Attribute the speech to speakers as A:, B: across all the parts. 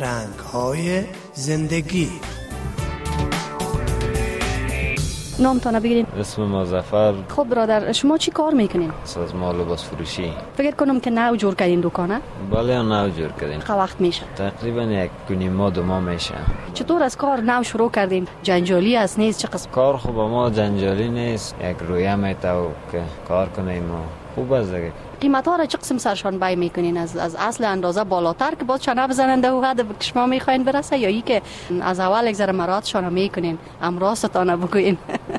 A: رنگ‌های زندگی.
B: نامتان بگیریم.
C: اسم مظفر.
B: خب برادر، شما چی کار میکنین؟
C: سازمان لباس فروشی.
B: فکر کنم که نو جور کردین دکانه؟
C: بله نو جور کردیم.
B: چه وقت میشه؟
C: تقریبا 1 ماه 2 ماه میشه.
B: چطور از کار نو شروع کردین؟ جنجالی است نیست؟ چه قسم؟
C: کار خوب ما جنجالی نیست. یک رویه میتاو که کار کنیم و خوب است دیگه.
B: قیمت ها را چه قسم سرشان بای میکنین؟ از اصل اندازه بالاتر که باز چنه بزننده و حد که شما میخواین برسه، یا ای که از اول یک ذره مراتشان میکنین امراستان بگوین؟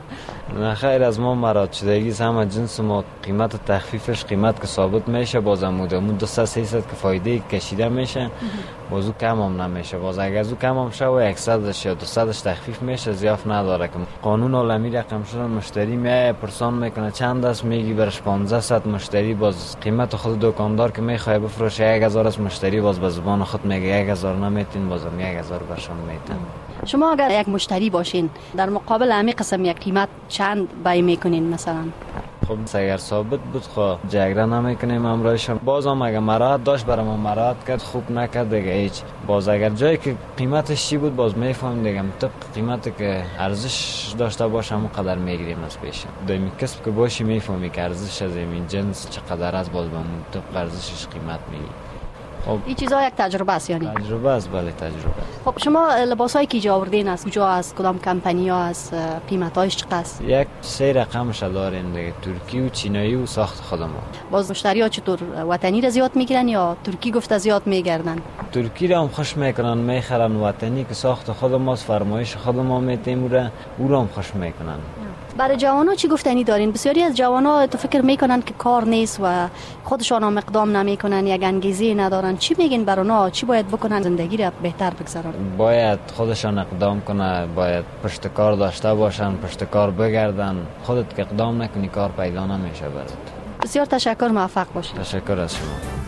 C: نه خیر، از ما مراد شدگی همه جنس ما قیمت تخفیفش قیمت که ثابت میشه، باز امود 200-300 که فایده کشیده میشه، بازو کم هم نمیشه. باز اگر از او کم هم شه 100 یا 200 تخفیف میشه، زیاف نداره. که قانون عالمی رقم شدن مشتری میای پرسان میکنه چند است، میگی برش 1500 مشتری، باز قیمت خود دکاندار که میخواد بفروشه 1000 است، مشتری باز به زبان خود میگه 1000 نمیتین، باز 1000 برشان میتن.
B: شما اگر یک مشتری باشین در مقابل همین قسم یک قیمت چند بای میکنین مثلا؟
C: خب اگر ثابت بود خب جگره نمیکنیم امرایش. باز هم اگر مراد داشت برای ما مراد کرد، خوب نکرد دیگه هیچ. باز اگر جایی که قیمتش چی بود باز میفهمیم دیگه، طبق قیمتی که ارزش داشته باشه همون قدر میگیریم از پیش. دومی کسب که باشی میفهمی که ارزش از این جنس چقدر است، باز به اون طبق ارزشش قیمت میگی.
B: خب این چیزا یک تجربه است یعنی؟
C: تجربه است، بله تجربه.
B: خب شما لباسایی که اینجا آوردین از کجا، از کدام کمپانی ها، از قیمتاش چقدر است؟
C: یک 3 رقمش داریم دیگه، ترکی و چینایی و ساخت خودمون.
B: باز مشتری ها چطور وطنی را زیاد میگیرن یا ترکی گفته زیاد میگردن؟
C: ترکی را هم خوش میکنن میخرن، وطنی که ساخت خود ماست، فرمایش خود ما میتیم او را هم خوش میکنن.
B: برای جوانا چی گفتنی دارین؟ بسیاری از جوانا تو فکر میکنن که کار نیست و خودشان هم اقدام نمیکنن، یک انگیزه ندارن. چی میگین برای اونا؟ چی باید بکنن زندگی را بهتر بگذرونن؟
C: باید خودشان اقدام کنه، باید پشت کار داشته باشن، پشت کار بگردن. خودت که اقدام نکنی کار پیدا نمیشه برات.
B: بسیار تشکر، موفق باشید.
C: تشکر از شما.